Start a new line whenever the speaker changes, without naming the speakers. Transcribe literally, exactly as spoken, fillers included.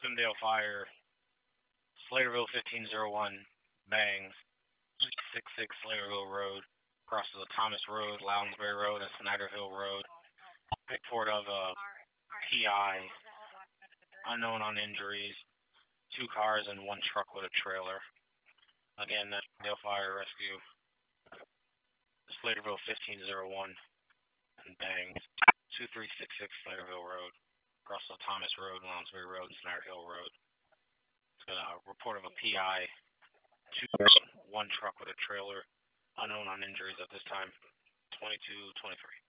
Simdale Fire, Slaterville fifteen oh one, bangs, six six Slaterville Road, crosses the Thomas Road, Lounsbury Road, and Snyder Hill Road. Report of a P I, unknown on injuries, two cars and one truck with a trailer. Again, that's Simdale Fire Rescue, Slaterville fifteen oh one, and bangs, two three six six Slaterville Road, across the Thomas Road, Lounsbury Road, and Snyder Hill Road. It's got a report of a P I, two, one truck with a trailer, unknown on injuries at this time, twenty-two twenty-three.